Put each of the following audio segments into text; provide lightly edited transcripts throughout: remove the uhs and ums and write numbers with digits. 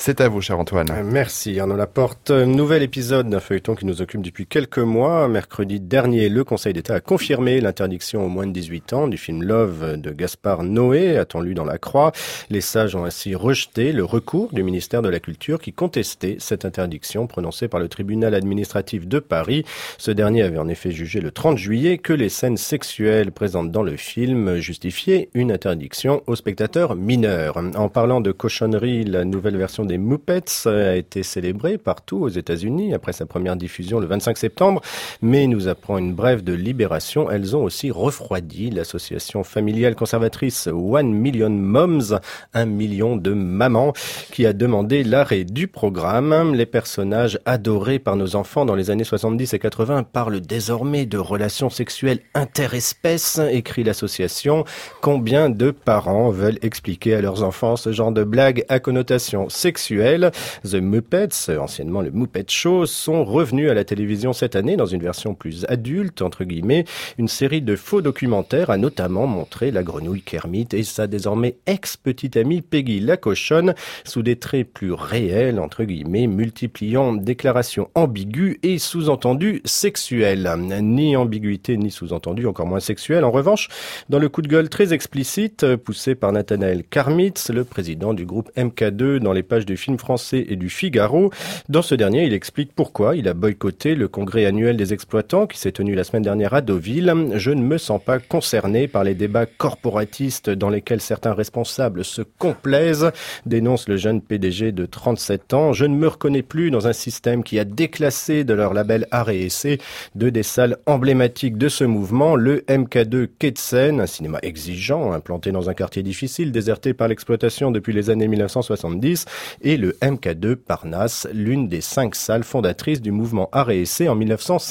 C'est à vous, cher Antoine. Merci Arnaud Laporte. Nouvel épisode d'un feuilleton qui nous occupe depuis quelques mois. Mercredi dernier, le Conseil d'État a confirmé l'interdiction aux moins de 18 ans du film Love de Gaspard Noé, a-t-on lu dans La Croix. Les sages ont ainsi rejeté le recours du ministère de la Culture qui contestait cette interdiction prononcée par le tribunal administratif de Paris. Ce dernier avait en effet jugé le 30 juillet que les scènes sexuelles présentes dans le film justifiaient une interdiction aux spectateurs mineurs. En parlant de cochonnerie, la nouvelle version des Muppets a été célébrée partout aux États-Unis après sa première diffusion le 25 septembre, mais nous apprend une brève de Libération. Elles ont aussi refroidi l'association familiale conservatrice 1 Million Moms, 1 million de mamans, qui a demandé l'arrêt du programme. Les personnages adorés par nos enfants dans les années 70 et 80 parlent désormais de relations sexuelles interespèces, écrit l'association. Combien de parents veulent expliquer à leurs enfants ce genre de blagues à connotation sexuelle? The Muppets, anciennement le Muppet Show, sont revenus à la télévision cette année dans une version plus adulte, entre guillemets. Une série de faux documentaires a notamment montré la grenouille Kermit et sa désormais ex-petite amie Peggy la cochonne sous des traits plus réels, entre guillemets, multipliant déclarations ambiguës et sous-entendues sexuelles. Ni ambiguïté ni sous-entendu, encore moins sexuel. En revanche, dans le coup de gueule très explicite poussé par Nathanaël Karmitz, le président du groupe MK2 dans les pages du film français et du Figaro. Dans ce dernier, il explique pourquoi il a boycotté le congrès annuel des exploitants qui s'est tenu la semaine dernière à Deauville. Je ne me sens pas concerné par les débats corporatistes dans lesquels certains responsables se complaisent, dénonce le jeune PDG de 37 ans. Je ne me reconnais plus dans un système qui a déclassé de leur label Art et Essai deux des salles emblématiques de ce mouvement, le MK2 Quai de Seine, un cinéma exigeant, implanté dans un quartier difficile, déserté par l'exploitation depuis les années 1970, et le MK2 Parnasse, l'une des 5 salles fondatrices du mouvement Art et Essai en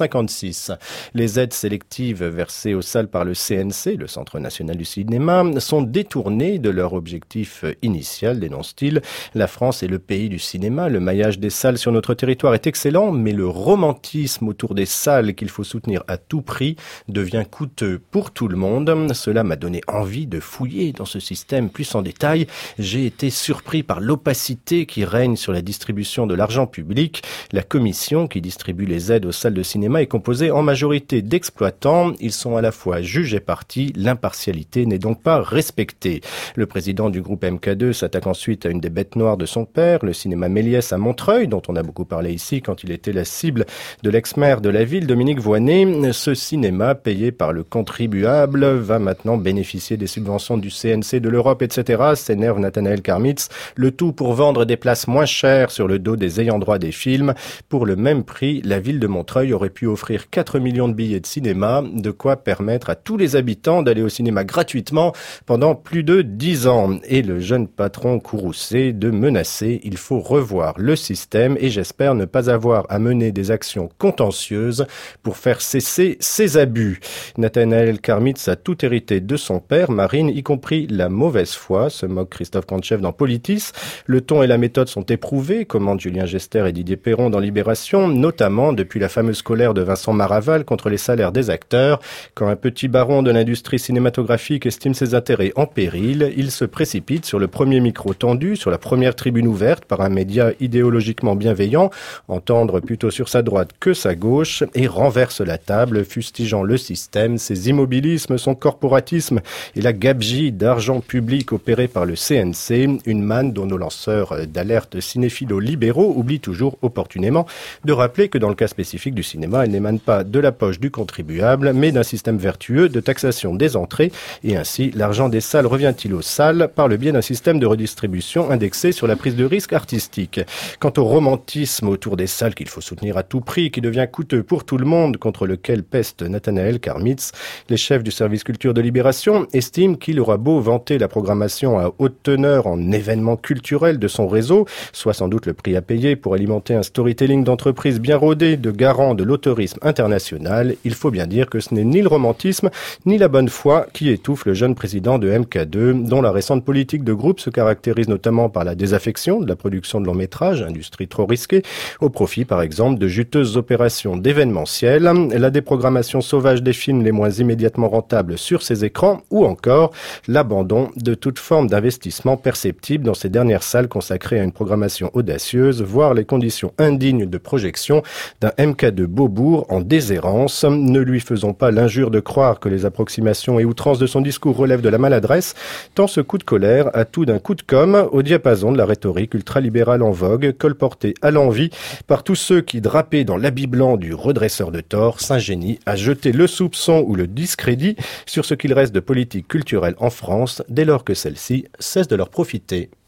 1956. Les aides sélectives versées aux salles par le CNC, le Centre national du cinéma, sont détournées de leur objectif initial, dénonce-t-il. La France est le pays du cinéma, le maillage des salles sur notre territoire est excellent, mais le romantisme autour des salles qu'il faut soutenir à tout prix devient coûteux pour tout le monde. Cela m'a donné envie de fouiller dans ce système plus en détail. J'ai été surpris par l'opacité qui règne sur la distribution de l'argent public. La commission qui distribue les aides aux salles de cinéma est composée en majorité d'exploitants. Ils sont à la fois juges et parties. L'impartialité n'est donc pas respectée. Le président du groupe MK2 s'attaque ensuite à une des bêtes noires de son père, le cinéma Méliès à Montreuil, dont on a beaucoup parlé ici quand il était la cible de l'ex-maire de la ville, Dominique Voynet. Ce cinéma, payé par le contribuable, va maintenant bénéficier des subventions du CNC, de l'Europe, etc., s'énerve Nathanaël Karmitz. Le tout pour vendre des places moins chères sur le dos des ayants droit des films. Pour le même prix, la ville de Montreuil aurait pu offrir 4 millions de billets de cinéma, de quoi permettre à tous les habitants d'aller au cinéma gratuitement pendant plus de 10 ans. Et le jeune patron courroucé de menacer, il faut revoir le système et j'espère ne pas avoir à mener des actions contentieuses pour faire cesser ces abus. Nathanaël Karmitz a tout hérité de son père, Marine, y compris la mauvaise foi, se moque Christophe Kantchev dans Politis. Le ton et la méthode sont éprouvés, commentent Julien Gester et Didier Perron dans Libération, notamment depuis la fameuse colère de Vincent Maraval contre les salaires des acteurs. Quand un petit baron de l'industrie cinématographique estime ses intérêts en péril, il se précipite sur le premier micro tendu, sur la première tribune ouverte par un média idéologiquement bienveillant, entendre plutôt sur sa droite que sa gauche, et renverse la table, fustigeant le système, ses immobilismes, son corporatisme et la gabegie d'argent public opéré par le CNC, une manne dont nos lanceurs d'alerte cinéphilo-libéraux oublient toujours opportunément de rappeler que dans le cas spécifique du cinéma, elle n'émane pas de la poche du contribuable, mais d'un système vertueux de taxation des entrées, et ainsi l'argent des salles revient-il aux salles par le biais d'un système de redistribution indexé sur la prise de risque artistique. Quant au romantisme autour des salles qu'il faut soutenir à tout prix, qui devient coûteux pour tout le monde, contre lequel peste Nathanaël Karmitz, les chefs du service culture de Libération estiment qu'il aura beau vanter la programmation à haute teneur en événements culturels de son réseau, soit sans doute le prix à payer pour alimenter un storytelling d'entreprise bien rodé, de garant de l'auteurisme international, il faut bien dire que ce n'est ni le romantisme, ni la bonne foi qui étouffe le jeune président de MK2, dont la récente politique de groupe se caractérise notamment par la désaffection de la production de longs métrages, industrie trop risquée, au profit par exemple de juteuses opérations d'événementiel, la déprogrammation sauvage des films les moins immédiatement rentables sur ces écrans, ou encore l'abandon de toute forme d'investissement perceptible dans ces dernières salles consacrées consacré à une programmation audacieuse, voire les conditions indignes de projection d'un MK2 Beaubourg en déshérence. Ne lui faisons pas l'injure de croire que les approximations et outrances de son discours relèvent de la maladresse, tant ce coup de colère a tout d'un coup de com' au diapason de la rhétorique ultralibérale en vogue, colportée à l'envi par tous ceux qui, drapés dans l'habit blanc du redresseur de tort, s'ingénient à jeter le soupçon ou le discrédit sur ce qu'il reste de politique culturelle en France dès lors que celle-ci cesse de leur profiter.